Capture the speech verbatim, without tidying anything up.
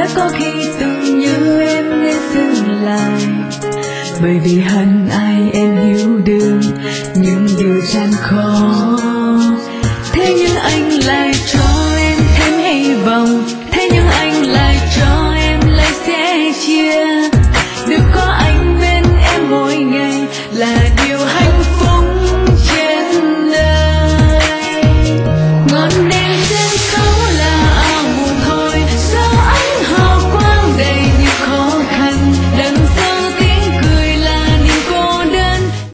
đã có khi từng như em nên dừng lại, bởi vì hận ai em hiểu